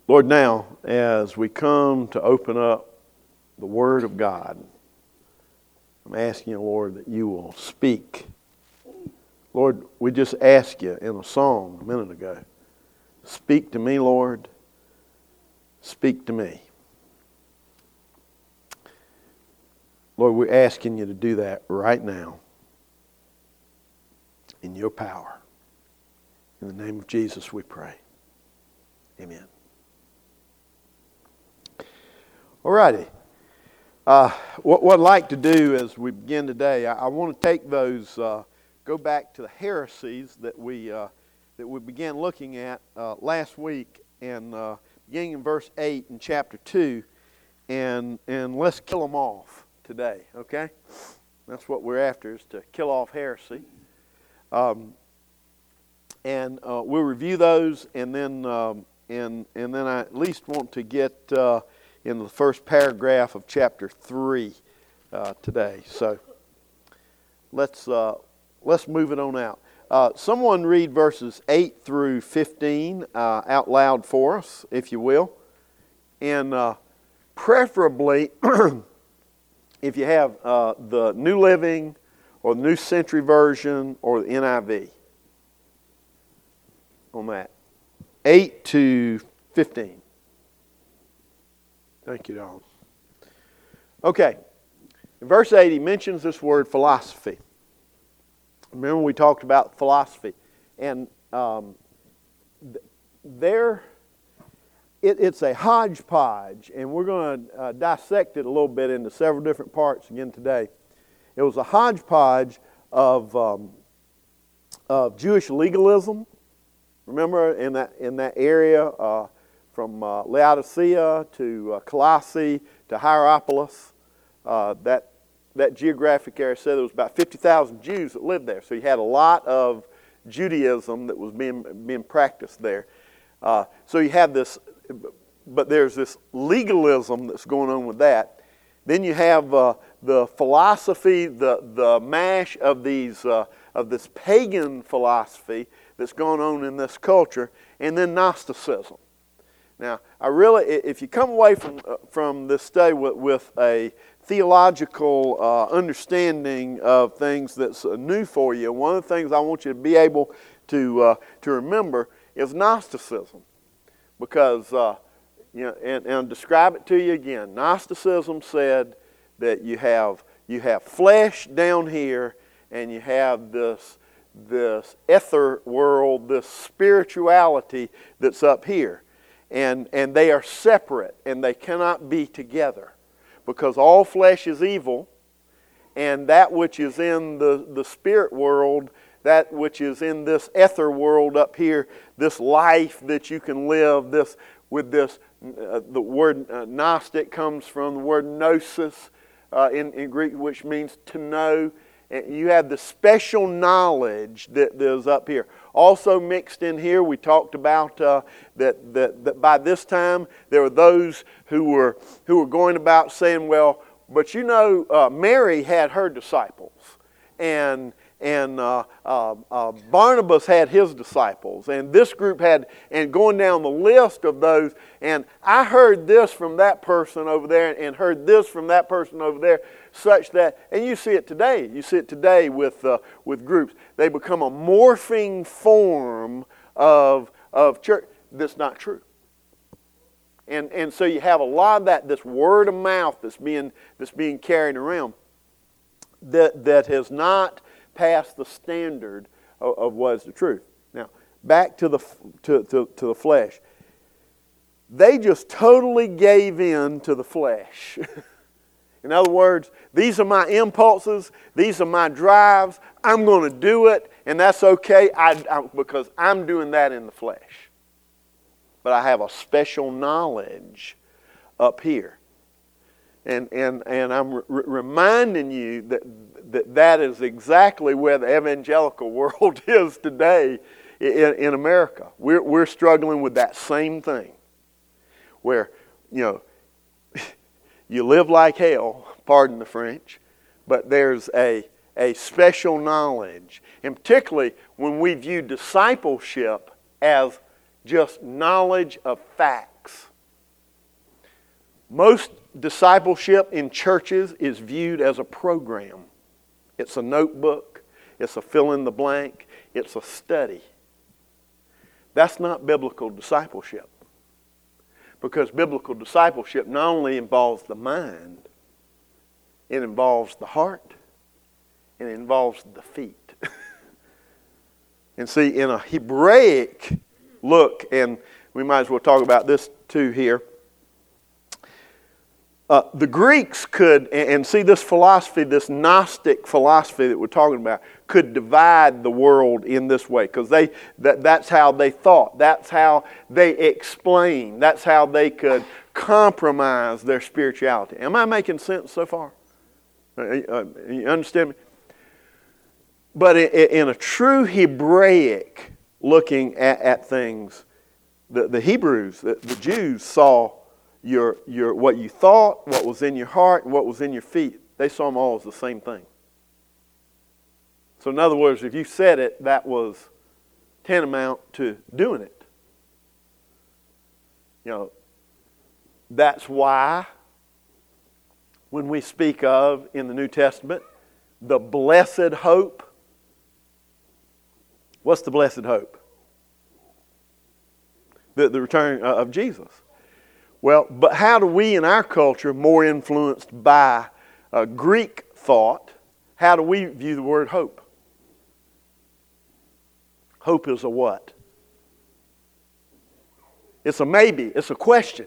Lord, now as we come to open up the Word of God, I'm asking you, Lord, that you will speak. Lord, we just asked you in a song a minute ago, speak to me, Lord, speak to me. Lord, we're asking you to do that right now in your power. In the name of Jesus we pray. Amen. All righty. What I'd like to do as we begin today, I want to take those, go back to the heresies that we began looking at last week, and beginning in verse 8 in chapter 2, and let's kill them off today, okay? That's what we're after, is to kill off heresy. And we'll review those, and then I at least want to get in the first paragraph of chapter 3 today. So let's move it on out. Someone read verses 8 through 15 out loud for us, if you will, and preferably if you have the New Living or the New Century Version or the NIV on that. 8 to 15. Thank you, Don. Okay. In verse 8, he mentions this word philosophy. Remember we talked about philosophy. And it's a hodgepodge, and we're going to dissect it a little bit into several different parts again today. It was a hodgepodge of Jewish legalism. Remember in that area from Laodicea to Colossae to Hierapolis, that geographic area said there was about 50,000 Jews that lived there. So you had a lot of Judaism that was being practiced there. So you have this, but there's this legalism that's going on with that. Then you have the philosophy, the mash of this pagan philosophy that's going on in this culture, and then Gnosticism. Now, if you come away from this study with a theological understanding of things that's new for you, one of the things I want you to be able to remember is Gnosticism, because and I'll describe it to you again. Gnosticism said that you have flesh down here, and you have this ether world, this spirituality that's up here. And they are separate, and they cannot be together, because all flesh is evil, and that which is in the spirit world, that which is in this ether world up here, this life that you can live, the word Gnostic comes from the word gnosis in Greek, which means to know. And you have the special knowledge that is up here. Also mixed in here, we talked about that by this time there were those who were going about saying, well, but Mary had her disciples, and Barnabas had his disciples, and this group had, and going down the list of those, and I heard this from that person over there, and heard this from that person over there, such that, and you see it today. You see it today with groups. They become a morphing form of church. That's not true. And so you have a lot of this word of mouth that's being carried around that has not passed the standard of what is the truth. Now, back to the flesh. They just totally gave in to the flesh. In other words, these are my impulses, these are my drives, I'm going to do it, and that's okay because I'm doing that in the flesh. But I have a special knowledge up here. And I'm reminding you that is exactly where the evangelical world is today in America. We're struggling with that same thing, where, you live like hell, pardon the French, but there's a special knowledge. And particularly when we view discipleship as just knowledge of facts. Most discipleship in churches is viewed as a program. It's a notebook. It's a fill in the blank. It's a study. That's not biblical discipleship. Because biblical discipleship not only involves the mind, it involves the heart, and it involves the feet. And see, in a Hebraic look, and we might as well talk about this too here, the Greeks could, and see this philosophy, this Gnostic philosophy that we're talking about, could divide the world in this way, because that's how they thought, that's how they explained, that's how they could compromise their spirituality. Am I making sense so far? You understand me? But in a true Hebraic looking at things, the Hebrews, the Jews saw your what you thought, what was in your heart, and what was in your feet. They saw them all as the same thing. So in other words, if you said it, that was tantamount to doing it. You know, that's why when we speak of, in the New Testament, the blessed hope. What's the blessed hope? The return of Jesus. Well, but how do we in our culture, more influenced by Greek thought, how do we view the word hope? Hope is a what? It's a maybe. It's a question.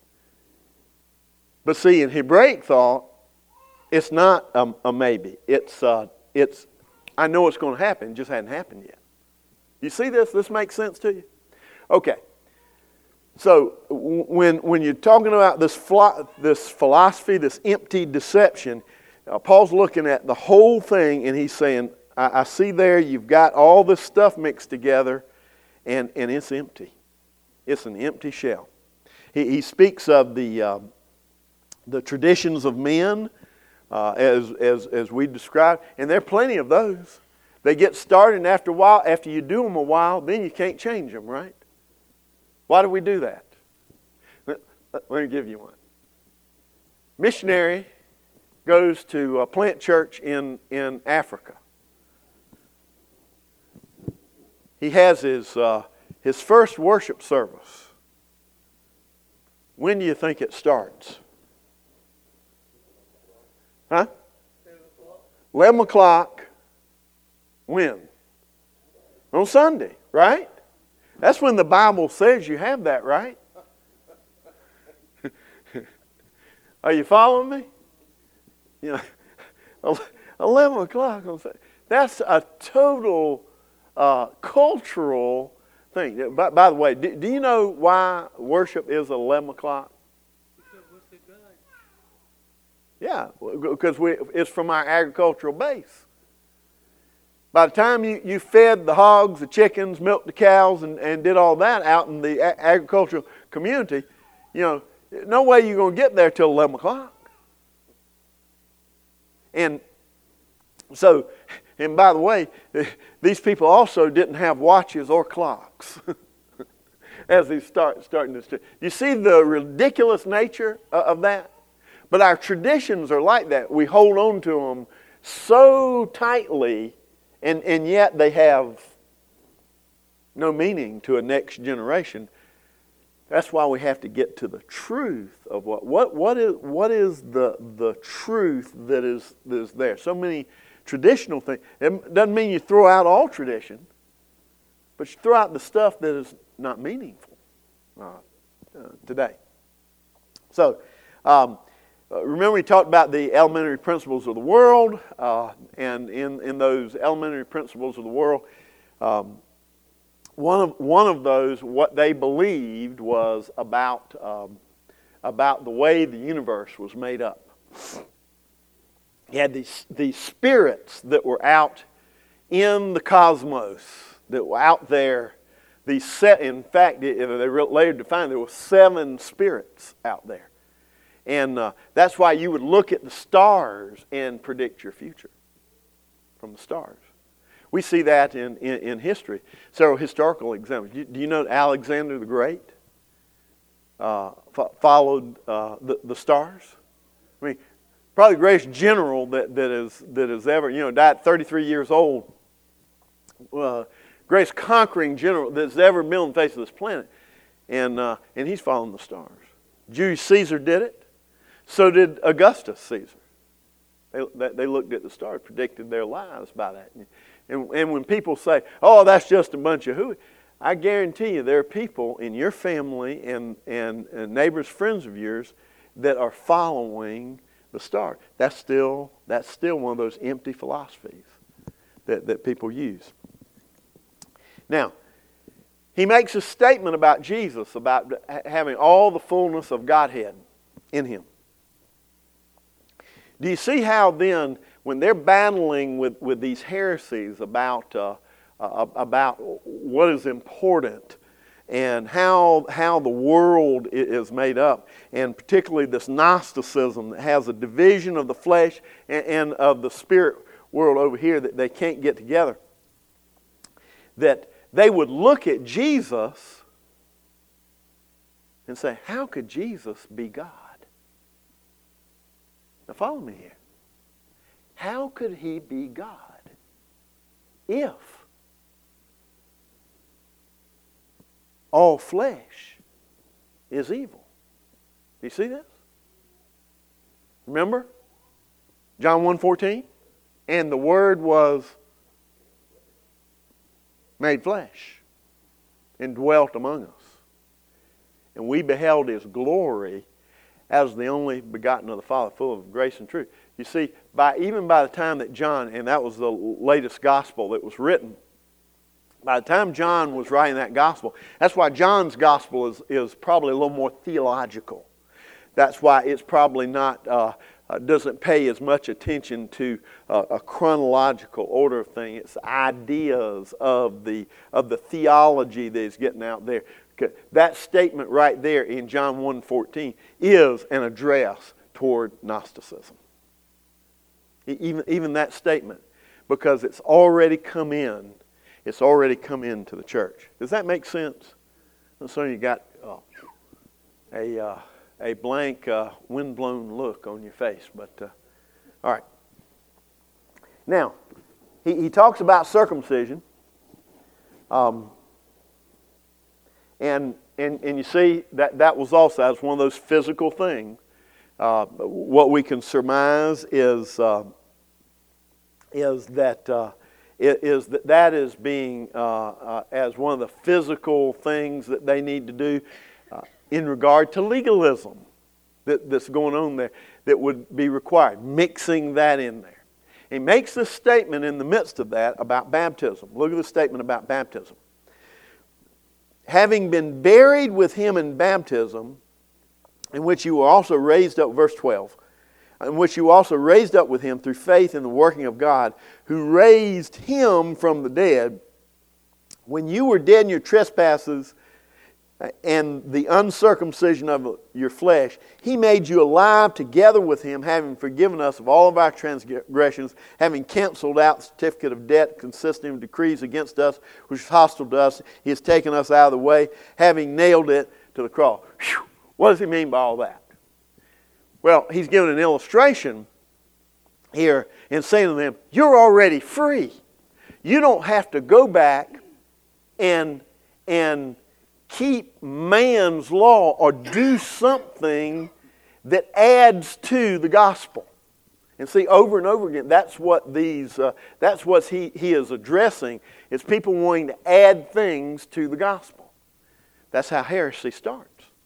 But see, in Hebraic thought, it's not a maybe. It's I know it's going to happen. It just hadn't happened yet. You see this? This makes sense to you? Okay. So when you're talking about this philosophy, this empty deception, Paul's looking at the whole thing, and he's saying, I see there you've got all this stuff mixed together, and it's empty. It's an empty shell. He speaks of the traditions of men, as we described, and there are plenty of those. They get started, and after a while, after you do them a while, then you can't change them, right? Why do we do that? Let me give you one. Missionary goes to a plant church in Africa. He has his first worship service. When do you think it starts? Huh? 11 o'clock. When? On Sunday, right? That's when the Bible says you have that, right? Are you following me? You know, 11 o'clock on Sunday. That's a total cultural thing. By the way, do you know why worship is 11 o'clock? Yeah, because it's from our agricultural base. By the time you fed the hogs, the chickens, milked the cows, and did all that out in the agricultural community, you know, no way you're going to get there till 11 o'clock. And so, and by the way, these people also didn't have watches or clocks as they starting this. Do you see the ridiculous nature of that? But our traditions are like that. We hold on to them so tightly, and yet they have no meaning to a next generation. That's why we have to get to the truth of what is the truth that is there. So many traditional things. It doesn't mean you throw out all tradition, but you throw out the stuff that is not meaningful today. So, remember we talked about the elementary principles of the world, and in those elementary principles of the world, one of those, what they believed was about the way the universe was made up. You had these spirits that were out in the cosmos, that were out there. In fact, they later defined there were 7 spirits out there. And that's why you would look at the stars and predict your future from the stars. We see that in history. Several historical examples. Do you know Alexander the Great followed the stars? I mean, probably the greatest general that is ever, died 33 years old. Greatest conquering general that's ever been on the face of this planet. And he's following the stars. Julius Caesar did it. So did Augustus Caesar. They looked at the stars, predicted their lives by that. And when people say, oh, that's just a bunch of hooey, I guarantee you there are people in your family and neighbors, friends of yours that are following the star. That's still one of those empty philosophies that people use. Now, he makes a statement about Jesus, about having all the fullness of Godhead in him. Do you see how then, when they're battling with these heresies about what is important and how the world is made up, and particularly this Gnosticism that has a division of the flesh and of the spirit world over here that they can't get together, that they would look at Jesus and say, how could Jesus be God? Now follow me here. How could he be God if all flesh is evil? Do you see this? Remember? John 1:14? And the Word was made flesh and dwelt among us. And we beheld his glory as the only begotten of the Father, full of grace and truth. You see, even by the time that John, and that was the latest gospel that was written, by the time John was writing that gospel, that's why John's gospel is probably a little more theological. That's why it's probably not doesn't pay as much attention to a chronological order of things. It's ideas of the theology that is getting out there. That statement right there in John 1:14 is an address toward Gnosticism. Even that statement, because it's already come in. It's already come into the church. Does that make sense? Some of you got a blank, wind-blown look on your face. But all right. Now, he talks about circumcision. And you see that was also, that's one of those physical things. What we can surmise is that that is being as one of the physical things that they need to do in regard to legalism that's going on there that would be required, mixing that in there. He makes this statement in the midst of that about baptism. Look at the statement about baptism. Having been buried with him in baptism, in which you were also raised up, verse 12, in which you also raised up with him through faith in the working of God, who raised him from the dead, when you were dead in your trespasses and the uncircumcision of your flesh, he made you alive together with him, having forgiven us of all of our transgressions, having canceled out the certificate of debt consisting of decrees against us, which was hostile to us. He has taken us out of the way, having nailed it to the cross. Whew. What does he mean by all that? Well, he's given an illustration here and saying to them, you're already free. You don't have to go back and keep man's law or do something that adds to the gospel. And see, over and over again, that's what he is addressing. It's people wanting to add things to the gospel. That's how heresy starts.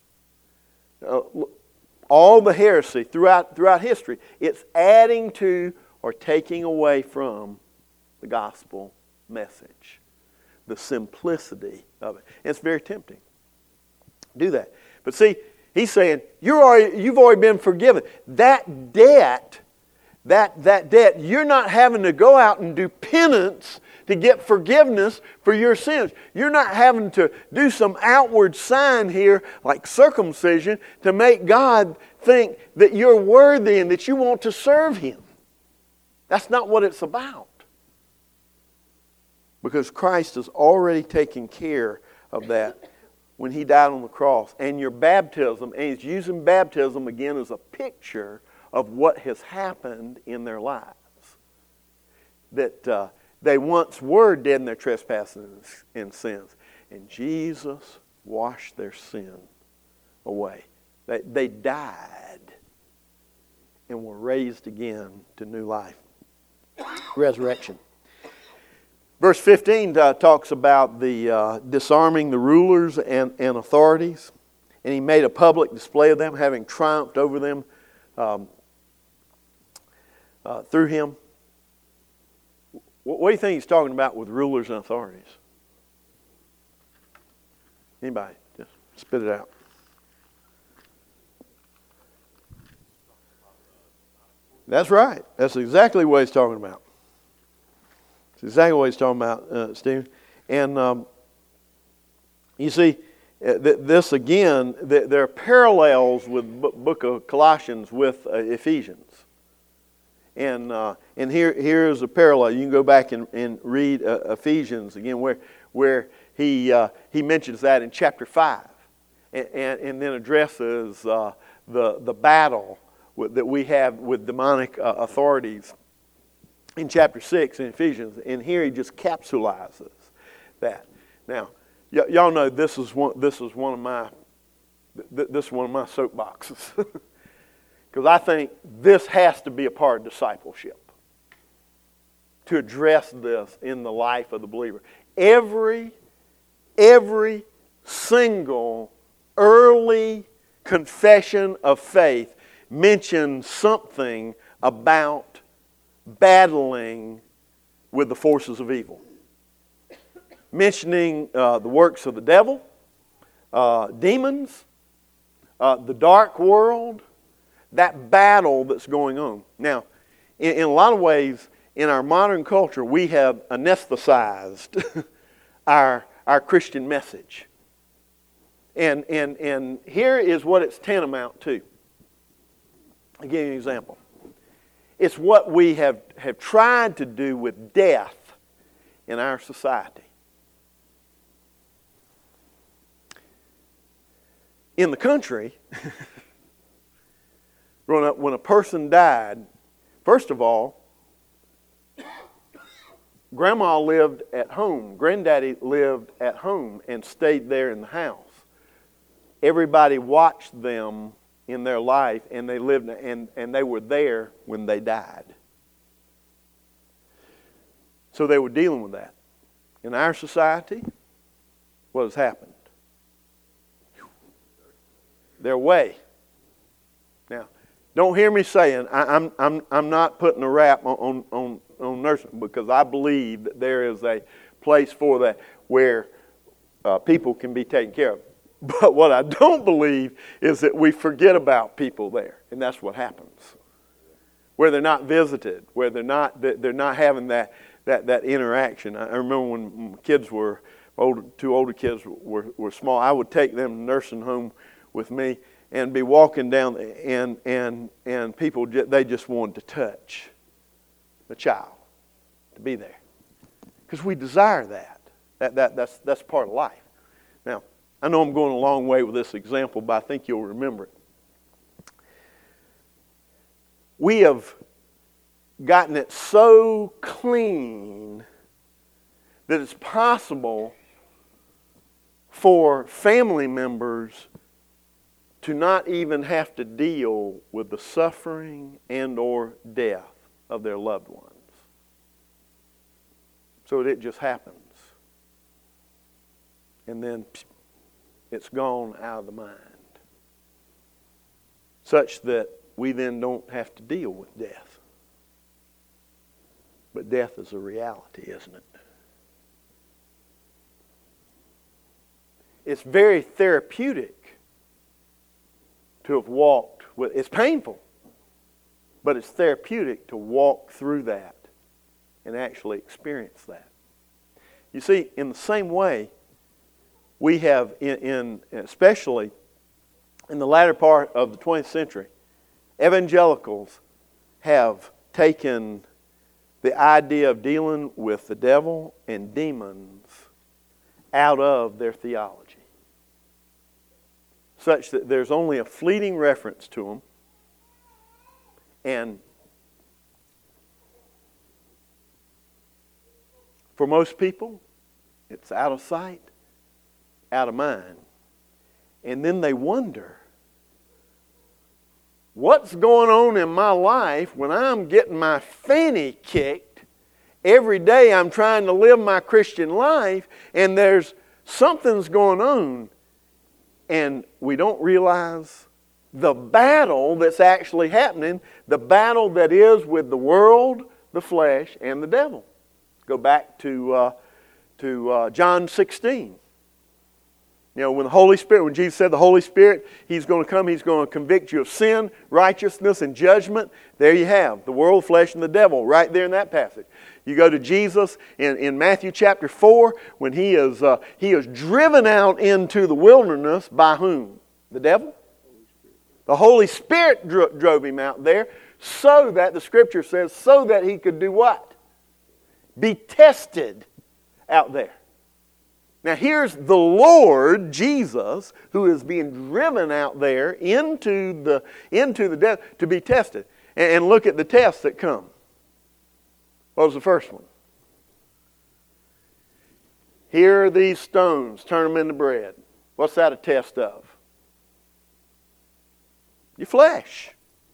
All the heresy throughout history, it's adding to or taking away from the gospel message. The simplicity of it. And it's very tempting. Do that. But see, he's saying, you've already been forgiven. That debt, you're not having to go out and do penance to get forgiveness for your sins. You're not having to do some outward sign here, like circumcision, to make God think that you're worthy and that you want to serve Him. That's not what it's about. because Christ has already taken care of that when He died on the cross. And your baptism, and He's using baptism again as a picture of what has happened in their lives. That they once were dead in their trespasses and sins. And Jesus washed their sin away. They died and were raised again to new life. Resurrection. Verse 15 talks about the disarming the rulers and authorities. And He made a public display of them, having triumphed over them through Him. What do you think He's talking about with rulers and authorities? Anybody? Just spit it out. That's right. That's exactly what He's talking about. That's exactly what He's talking about, Stephen. And you see, this again, there are parallels with the book of Colossians with Ephesians. And here's a parallel. You can go back and read Ephesians again, where he mentions that in chapter 5, and then addresses the battle that we have with demonic authorities in chapter 6 in Ephesians. And here he just capsulizes that. Now, y'all know this is one of my soapboxes. Because I think this has to be a part of discipleship, to address this in the life of the believer. Every single early confession of faith mentions something about battling with the forces of evil. Mentioning the works of the devil, demons, the dark world, that battle that's going on. Now, in a lot of ways, in our modern culture, we have anesthetized our Christian message. And here is what it's tantamount to. I'll give you an example. It's what we have tried to do with death in our society. In the country, growing up, when a person died, first of all, Grandma lived at home. Granddaddy lived at home and stayed there in the house. Everybody watched them in their life, and they lived and they were there when they died. So they were dealing with that. In our society, what has happened? They're away. Now, don't hear me saying I'm not putting a rap on nursing, because I believe that there is a place for that where people can be taken care of. But what I don't believe is that we forget about people there, and that's what happens. Where they're not visited, where they're not having that interaction. I remember when kids were two older kids were small, I would take them to nursing home with me and be walking down, and people, they just wanted to touch the child, to be there, because we desire that. That's part of life. Now, I know I'm going a long way with this example, but I think you'll remember it. We have gotten it so clean that it's possible for family members to not even have to deal with the suffering and or death of their loved ones. So it just happens. And then it's gone out of the mind. Such that we then don't have to deal with death. But death is a reality, isn't it? It's very therapeutic to have walked with. It's painful, but it's therapeutic to walk through that and actually experience that. You see, in the same way, we have, especially in the latter part of the 20th century, evangelicals have taken the idea of dealing with the devil and demons out of their theology, such that there's only a fleeting reference to them, and for most people, it's out of sight, out of mind. And then they wonder, what's going on in my life when I'm getting my fanny kicked? Every day I'm trying to live my Christian life, and there's something's going on, and we don't realize the battle that's actually happening, the battle that is with the world, the flesh, and the devil. Go back to John 16. You know, when the Holy Spirit, when Jesus said the Holy Spirit, He's going to come, He's going to convict you of sin, righteousness, and judgment. There you have the world, flesh, and the devil right there in that passage. You go to Jesus in Matthew chapter 4 when He is driven out into the wilderness by whom? The devil? The Holy Spirit drove Him out there so that, the Scripture says, so that He could do what? Be tested out there. Now here's the Lord Jesus who is being driven out there into the death to be tested. And look at the tests that come. What was the first one? Here are these stones, turn them into bread. What's that a test of? Your flesh.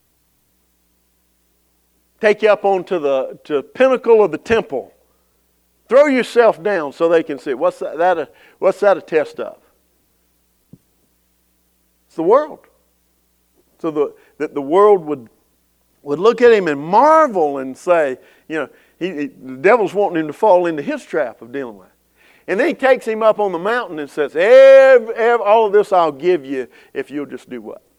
Take you up onto the pinnacle of the temple. Throw yourself down so they can see. What's that a test of? It's the world. So that the world would look at him and marvel and say, you know, the devil's wanting him to fall into his trap of dealing with it. And then he takes him up on the mountain and says, all of this I'll give you if you'll just do what?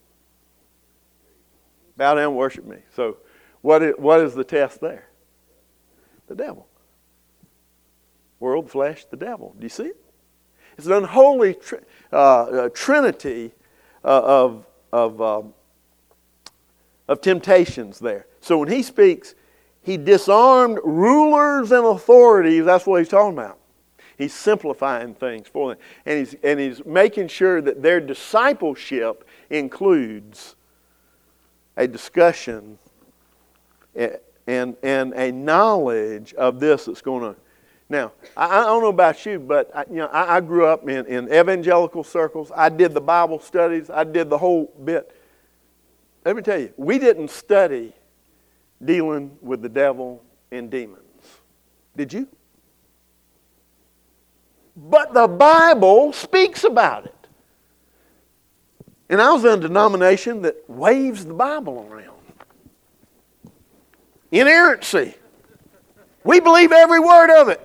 Bow down and worship me. So what is the test there? The devil. World, flesh, the devil. Do you see it? It's an unholy trinity of temptations there. So when he speaks, he disarmed rulers and authorities. That's what he's talking about. He's simplifying things for them. And he's making sure that their discipleship includes a discussion and a knowledge of this that's going on. Now, I don't know about you, but I grew up in evangelical circles. I did the Bible studies. I did the whole bit. Let me tell you, we didn't study dealing with the devil and demons. Did you? But the Bible speaks about it. And I was in a denomination that waves the Bible around. Inerrancy. We believe every word of it.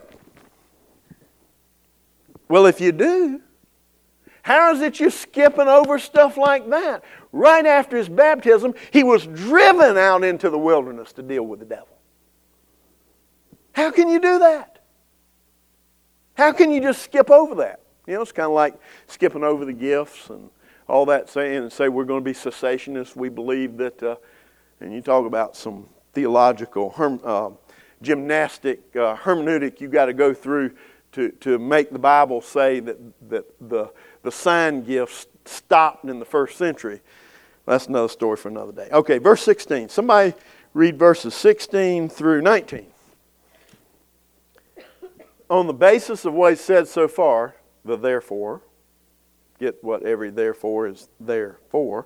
Well, if you do, how is it you're skipping over stuff like that? Right after his baptism, he was driven out into the wilderness to deal with the devil. How can you do that? How can you just skip over that? You know, it's kind of like skipping over the gifts and all that, saying and say we're going to be cessationists. We believe that, and you talk about some theological gymnastic hermeneutic you got to go through to make the Bible say that the sign gifts stopped in the first century. That's another story for another day. Okay, verse 16. Somebody read verses 16 through 19. On the basis of what he said so far, the therefore, get what every therefore is there for.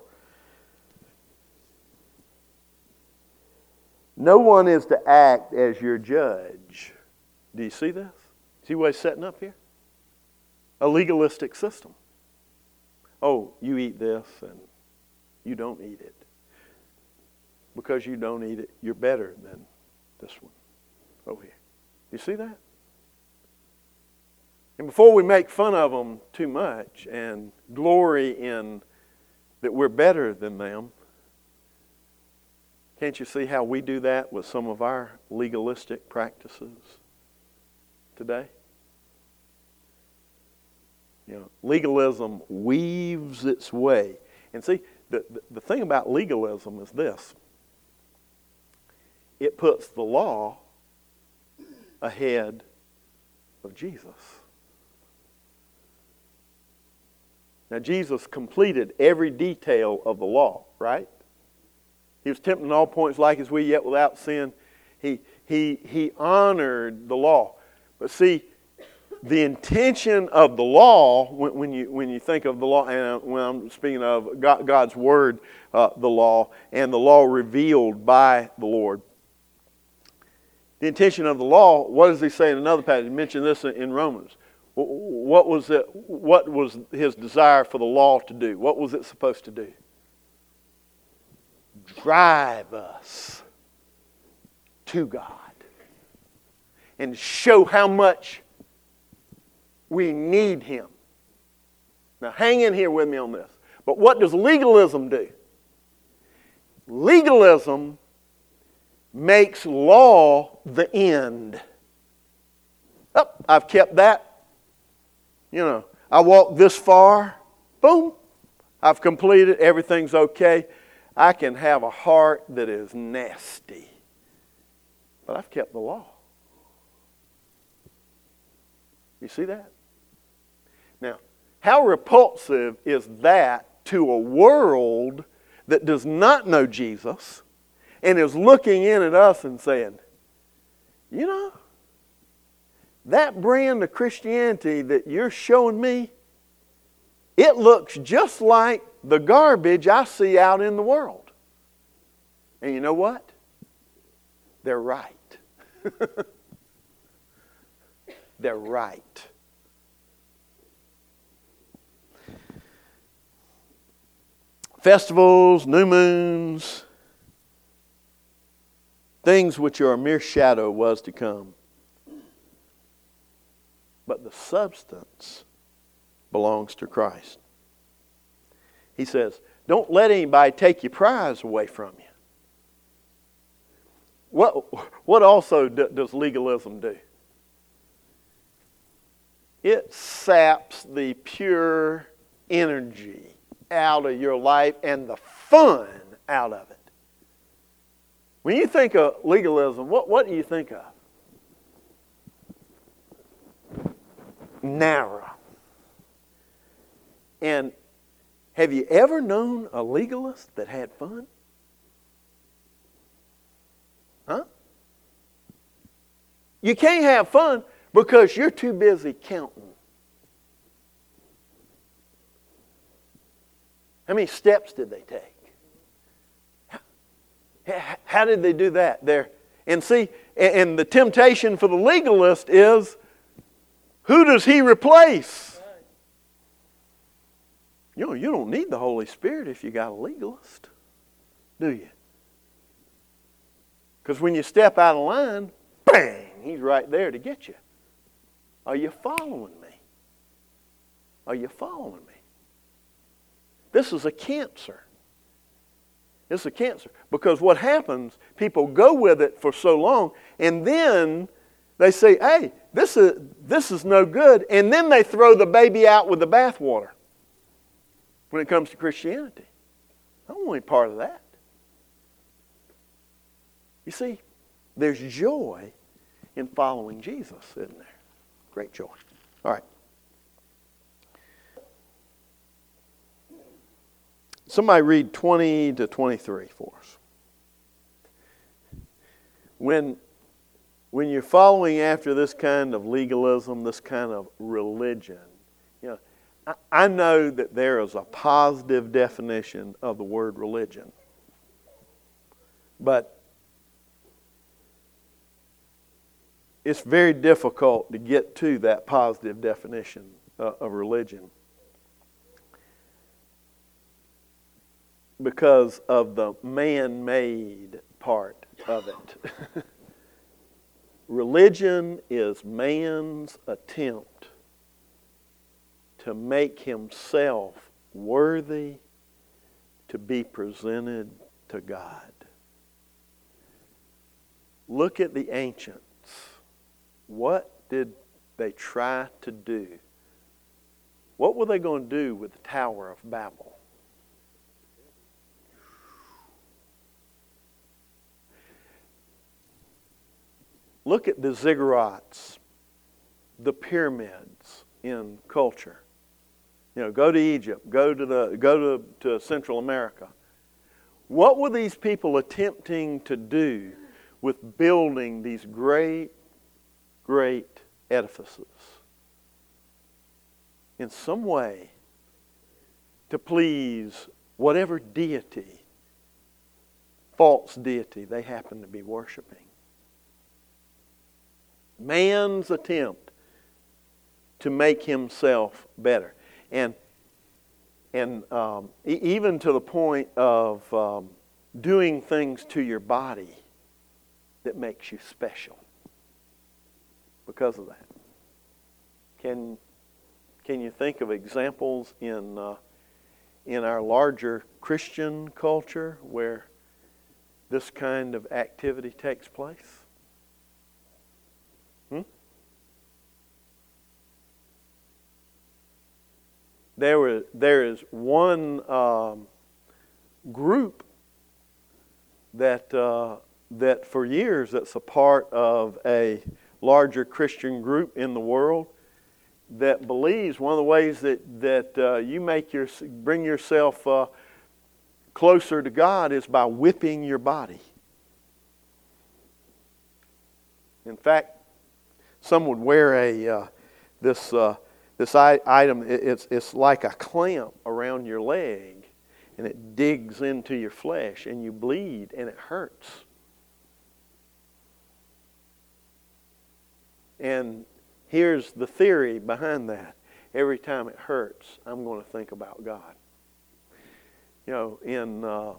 No one is to act as your judge. Do you see this? See what he's setting up here? A legalistic system. Oh, you eat this and you don't eat it. Because you don't eat it, you're better than this one over here. You see that? And before we make fun of them too much and glory in that we're better than them, can't you see how we do that with some of our legalistic practices today? You know, legalism weaves its way. And see, the thing about legalism is this. It puts the law ahead of Jesus. Now, Jesus completed every detail of the law, right? He was tempted in all points like as we, yet without sin. He honored the law. But see, the intention of the law, when you think of the law, and when I'm speaking of God's Word, the law, and the law revealed by the Lord, the intention of the law, what does he say in another passage? He mentioned this in Romans. What was his desire for the law to do? What was it supposed to do? Drive us to God and show how much we need Him. Now hang in here with me on this. But what does legalism do? Legalism makes law the end. Oh, I've kept that. I walked this far. Boom. I've completed. Everything's okay. I can have a heart that is nasty. But I've kept the law. You see that? Now, how repulsive is that to a world that does not know Jesus and is looking in at us and saying, that brand of Christianity that you're showing me, it looks just like the garbage I see out in the world. And you know what? They're right. They're right. Festivals, new moons, things which are a mere shadow was to come. But the substance belongs to Christ. He says, don't let anybody take your prize away from you. What also does legalism do? It saps the pure energy out of your life and the fun out of it. When you think of legalism, what do you think of? Narrow. And have you ever known a legalist that had fun? Huh? You can't have fun because you're too busy counting. How many steps did they take? How did they do that? And the temptation for the legalist is, who does he replace? You don't need the Holy Spirit if you got a legalist, do you? Because when you step out of line, bang, he's right there to get you. Are you following me? Are you following me? This is a cancer. It's a cancer. Because what happens, people go with it for so long, and then they say, hey, this is no good. And then they throw the baby out with the bathwater when it comes to Christianity. I don't want any part of that. You see, there's joy in following Jesus, isn't there? Great joy. All right. Somebody read 20 to 23 for us. When you're following after this kind of legalism, this kind of religion, I know that there is a positive definition of the word religion. But it's very difficult to get to that positive definition of religion because of the man-made part of it. Religion is man's attempt to make himself worthy to be presented to God. Look at the ancients. What did they try to do? What were they going to do with the Tower of Babel? Look at the ziggurats, the pyramids in culture. Go to Egypt, go to Central America. What were these people attempting to do with building these great, great edifices? In some way, to please whatever deity, false deity they happen to be worshiping. Man's attempt to make himself better. And even to the point of doing things to your body that makes you special because of that. Can you think of examples in our larger Christian culture where this kind of activity takes place? There is one group that for years that's a part of a larger Christian group in the world that believes one of the ways that you bring yourself closer to God is by whipping your body. In fact, some would wear this item. It's like a clamp around your leg, and it digs into your flesh, and you bleed, and it hurts. And here's the theory behind that. Every time it hurts, I'm going to think about God. In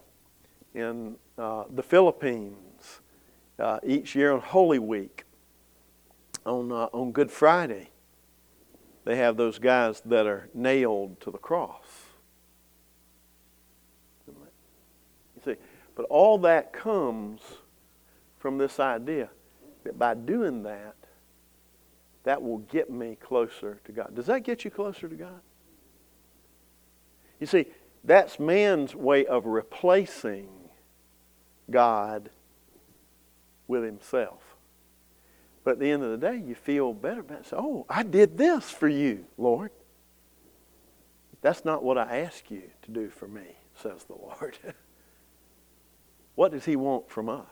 the Philippines, each year on Holy Week, on Good Friday, they have those guys that are nailed to the cross. You see, but all that comes from this idea that by doing that, that will get me closer to God. Does that get you closer to God? You see, that's man's way of replacing God with himself. But at the end of the day, you feel better about it. Oh, I did this for you, Lord. That's not what I asked you to do for me, says the Lord. What does he want from us?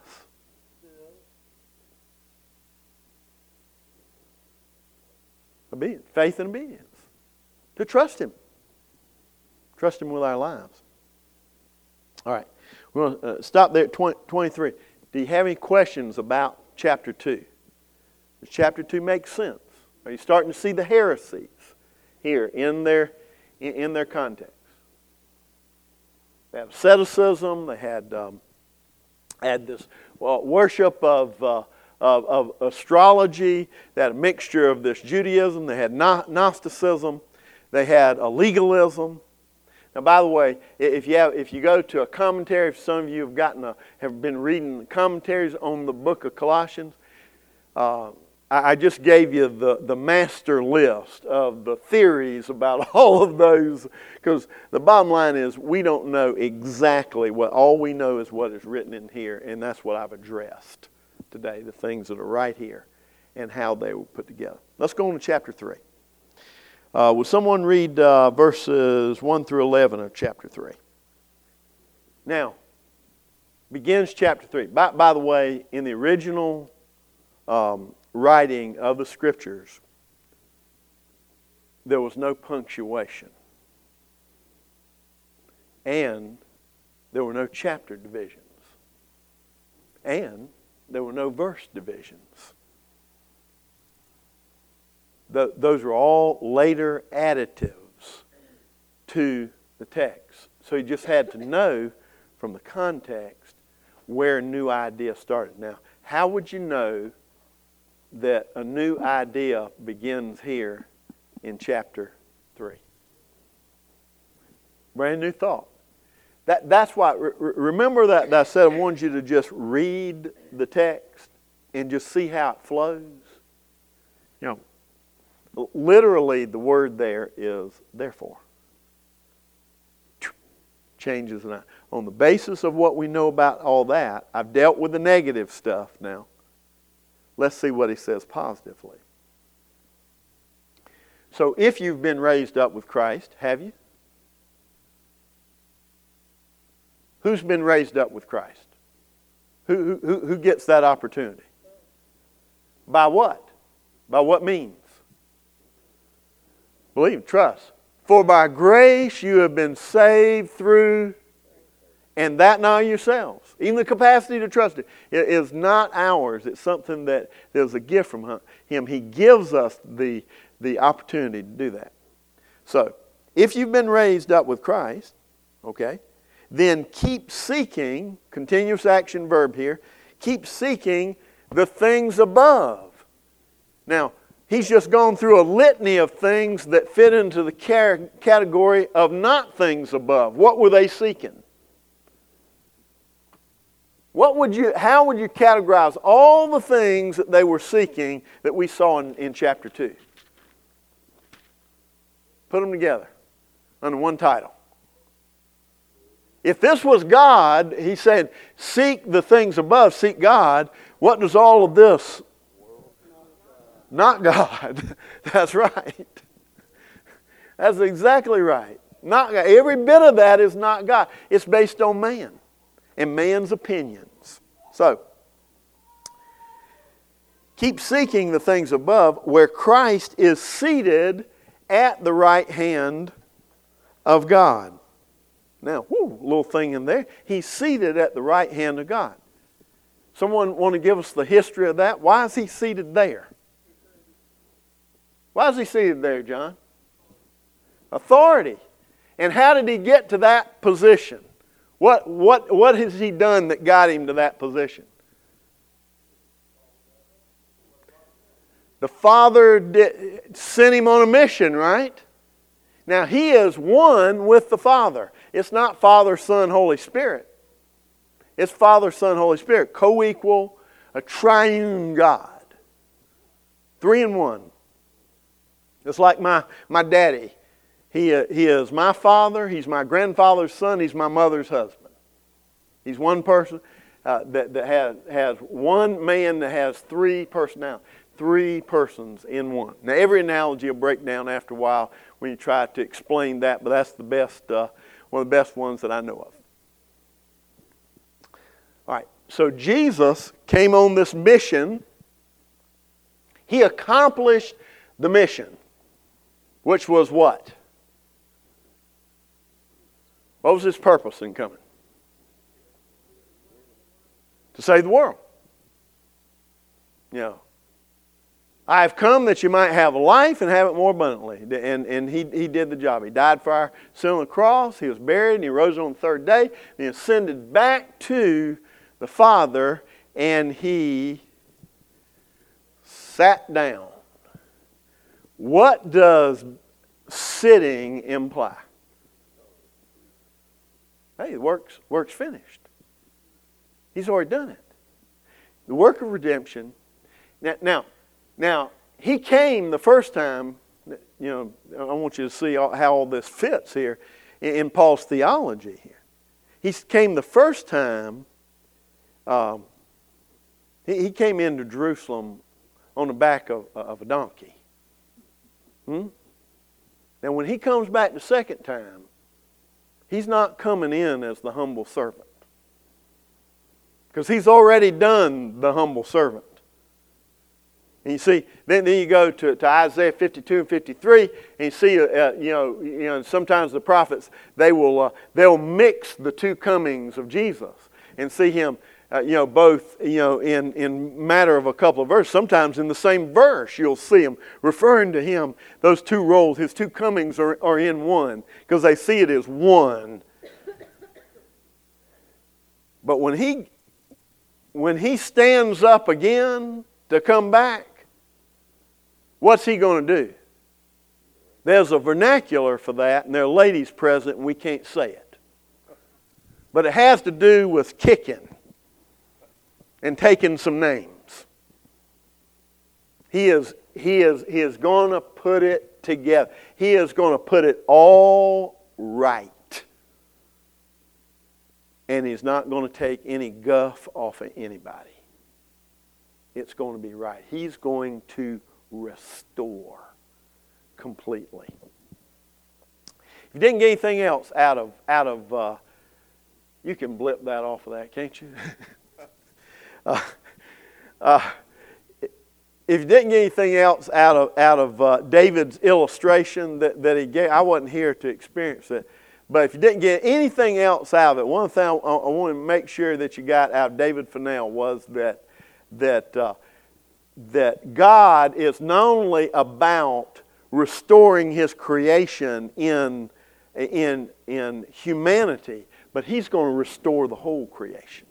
Obedience, faith and obedience. To trust him. Trust him with our lives. All right. We're going to stop there at 23. Do you have any questions about chapter 2? Does chapter 2 make sense? Are you starting to see the heresies here in their context? They have asceticism. They had this worship of astrology. They had a mixture of this Judaism. They had Gnosticism. They had a legalism. Now, by the way, if you go to a commentary, if some of you have been reading commentaries on the book of Colossians, I just gave you the master list of the theories about all of those, because the bottom line is we don't know exactly what. All we know is what is written in here, and that's what I've addressed today, the things that are right here and how they were put together. Let's go on to chapter 3. Will someone read verses 1 through 11 of chapter 3? Now, begins chapter 3. By the way, in the original writing of the Scriptures, there was no punctuation. And there were no chapter divisions. And there were no verse divisions. Those are all later additives to the text. So you just had to know from the context where a new idea started. Now, how would you know that a new idea begins here in chapter 3? Brand new thought. That's why, remember that I said I wanted you to just read the text and just see how it flows? Literally the word there is therefore. Changes. On the basis of what we know about all that, I've dealt with the negative stuff now. Let's see what he says positively. So if you've been raised up with Christ, have you? Who's been raised up with Christ? Who gets that opportunity? By what? By what means? Believe, trust. For by grace you have been saved through, and that not yourselves. Even the capacity to trust it is not ours. It's something that is a gift from Him. He gives us the opportunity to do that. So, if you've been raised up with Christ, okay, then keep seeking, continuous action verb here, keep seeking the things above. Now, he's just gone through a litany of things that fit into the category of not things above. What were they seeking? How would you categorize all the things that they were seeking that we saw in chapter 2? Put them together under one title. If this was God, he said, seek the things above, seek God. What does all of this? Not God. That's right. That's exactly right. Not God. Every bit of that is not God. It's based on man and man's opinions. So, keep seeking the things above where Christ is seated at the right hand of God. Now, little thing in there. He's seated at the right hand of God. Someone want to give us the history of that? Why is he seated there? Why is he seated there, John? Authority. And how did he get to that position? What has he done that got him to that position? The Father sent him on a mission, right? Now, he is one with the Father. It's not Father, Son, Holy Spirit. It's Father, Son, Holy Spirit. Co-equal, a triune God. 3 in 1. It's like my daddy. He is my father. He's my grandfather's son. He's my mother's husband. He's one person that has one man that has 3 personalities. 3 persons in one. Now, every analogy will break down after a while when you try to explain that, but that's the best, one of the best ones that I know of. All right, so Jesus came on this mission. He accomplished the mission, which was what? What was his purpose in coming? To save the world. You know, I have come that you might have life and have it more abundantly. And he did the job. He died for our sin on the cross. He was buried and he rose on the 3rd day. And he ascended back to the Father and he sat down. What does sitting imply? Hey, the work's finished. He's already done it. The work of redemption. Now, he came the first time, you know, I want you to see how all this fits here in Paul's theology here. He came the first time, he came into Jerusalem on the back of a donkey. Now, when he comes back the second time, he's not coming in as the humble servant. Because he's already done the humble servant. And you see, then you go to Isaiah 52 and 53, and you see, you know, sometimes the prophets they'll mix the 2 comings of Jesus and see him, both, in matter of a couple of verses. Sometimes in the same verse, you'll see him referring to him. Those 2 roles, his 2 comings are in one because they see it as one. But when he stands up again to come back, what's he going to do? There's a vernacular for that, and there are ladies present, and we can't say it. But it has to do with kicking and taking some names. He is going to put it together. He is going to put it all right. And he's not going to take any guff off of anybody. it's going to be right. He's going to restore completely. If you didn't get anything else out of you can blip that off of that, can't you? If you didn't get anything else out of David's illustration that he gave, I wasn't here to experience it. But if you didn't get anything else out of it, one thing I want to make sure that you got out of David Fennell was that God is not only about restoring His creation in humanity, but He's going to restore the whole creation.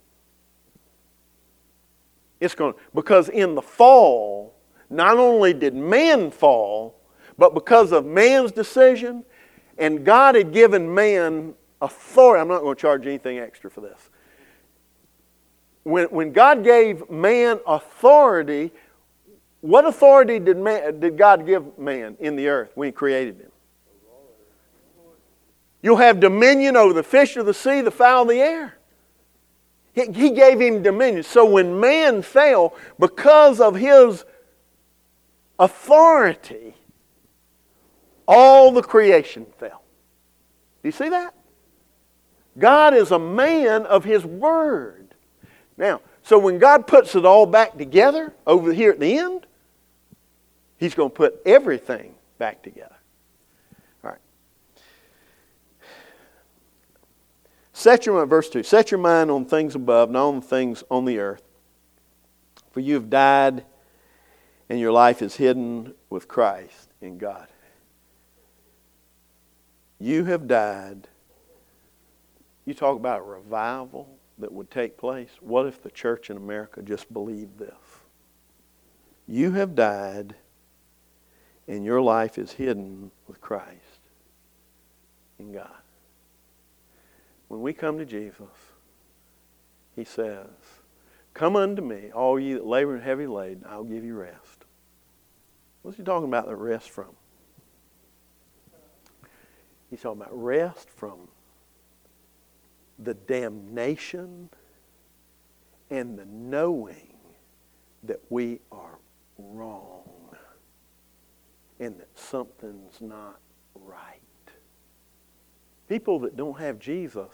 Because in the fall, not only did man fall, but because of man's decision, and God had given man authority. I'm not going to charge anything extra for this. When God gave man authority, what authority did God give man in the earth when He created him? You'll have dominion over the fish of the sea, the fowl of the air. He gave him dominion. So when man fell, because of his authority, all the creation fell. Do you see that? God is a man of His word. Now, so when God puts it all back together over here at the end, He's going to put everything back together. Verse 2, set your mind on things above, not on things on the earth. For you have died, and your life is hidden with Christ in God. You have died. You talk about a revival that would take place. What if the church in America just believed this? You have died, and your life is hidden with Christ in God. When we come to Jesus, He says, come unto me, all ye that labor and heavy laden, I'll give you rest. What's He talking about the rest from? He's talking about rest from the damnation and the knowing that we are wrong and that something's not right. People that don't have Jesus,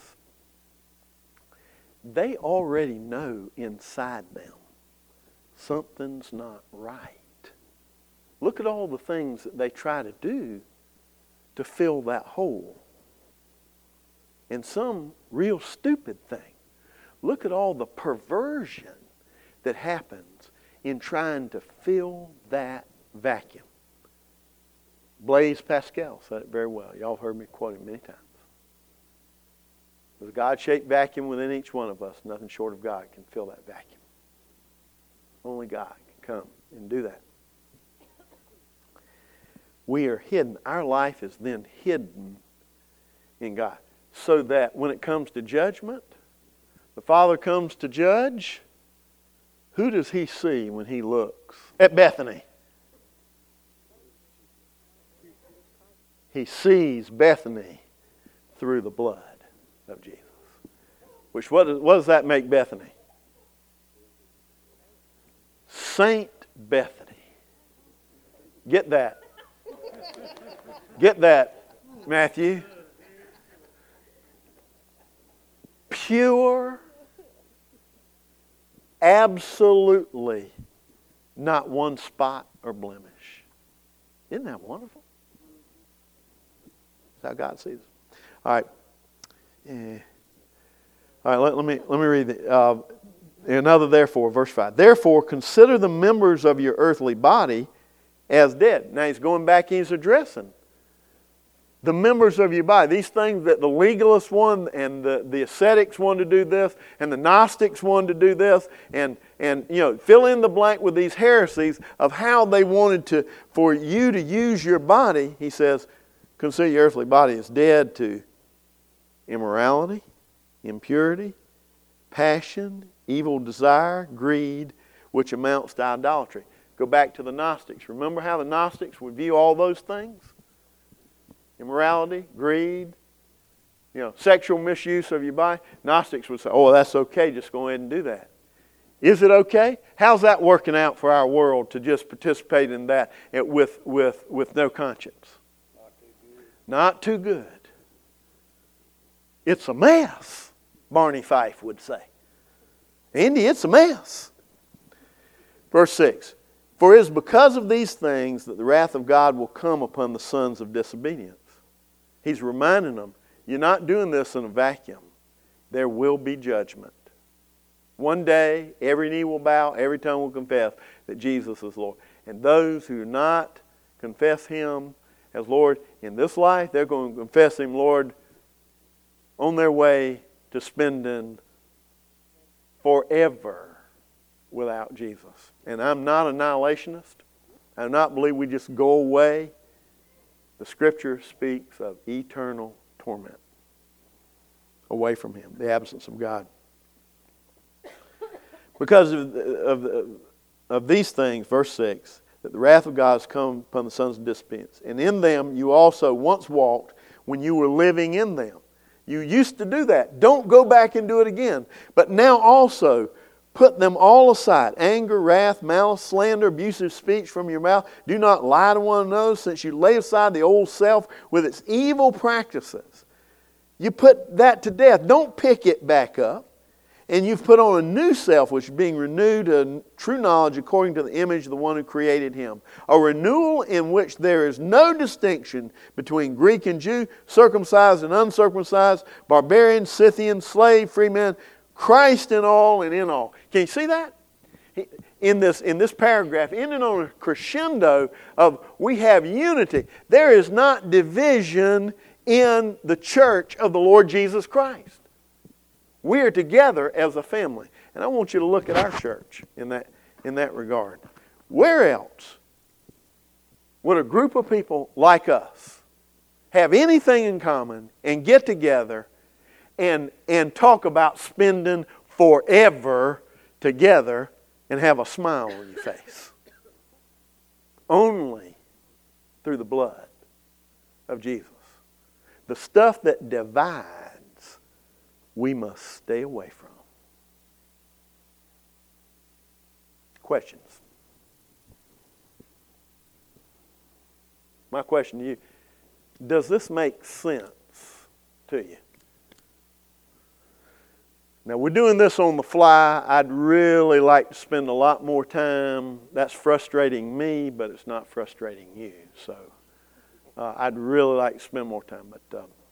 they already know inside them something's not right. Look at all the things that they try to do to fill that hole. And some real stupid thing. Look at all the perversion that happens in trying to fill that vacuum. Blaise Pascal said it very well. Y'all have heard me quote him many times. There's a God-shaped vacuum within each one of us. Nothing short of God can fill that vacuum. Only God can come and do that. We are hidden. Our life is then hidden in God. So that when it comes to judgment, the Father comes to judge, who does He see when He looks at Bethany? He sees Bethany through the blood of Jesus. Which, what does that make Bethany? Saint Bethany. Get that. Get that, Matthew. Pure, absolutely not one spot or blemish. Isn't that wonderful? That's how God sees it. All right. All right, let me read another therefore, verse 5. Therefore, consider the members of your earthly body as dead. Now he's going back, he's addressing the members of your body. These things that the legalists want and the ascetics wanted to do this and the Gnostics wanted to do this and fill in the blank with these heresies of how they wanted for you to use your body. He says, consider your earthly body as dead to immorality, impurity, passion, evil desire, greed, which amounts to idolatry. Go back to the Gnostics. Remember how the Gnostics would view all those things? Immorality, greed, sexual misuse of your body. Gnostics would say, oh, that's okay, just go ahead and do that. Is it okay? How's that working out for our world to just participate in that with no conscience? Not too good. It's a mess, Barney Fife would say. Indy, it's a mess. Verse 6. For it is because of these things that the wrath of God will come upon the sons of disobedience. He's reminding them, you're not doing this in a vacuum. There will be judgment. One day, every knee will bow, every tongue will confess that Jesus is Lord. And those who do not confess Him as Lord in this life, they're going to confess Him Lord on their way to spending forever without Jesus. And I'm not an annihilationist. I do not believe we just go away. The Scripture speaks of eternal torment away from Him, the absence of God. Because of these things, verse 6, that the wrath of God has come upon the sons of disobedience. And in them you also once walked when you were living in them. You used to do that. Don't go back and do it again. But now also put them all aside. Anger, wrath, malice, slander, abusive speech from your mouth. Do not lie to one another, since you lay aside the old self with its evil practices. You put that to death. Don't pick it back up. And you've put on a new self, which is being renewed to true knowledge according to the image of the one who created him. A renewal in which there is no distinction between Greek and Jew, circumcised and uncircumcised, barbarian, Scythian, slave, free man, Christ in all and in all. Can you see that? In this paragraph, ending on a crescendo of we have unity. There is not division in the church of the Lord Jesus Christ. We are together as a family. And I want you to look at our church in that regard. Where else would a group of people like us have anything in common and get together and talk about spending forever together and have a smile on your face? Only through the blood of Jesus. The stuff that divides, we must stay away from. Questions? My question to you, does this make sense to you? Now, we're doing this on the fly. I'd really like to spend a lot more time. That's frustrating me, but it's not frustrating you. So I'd really like to spend more time. But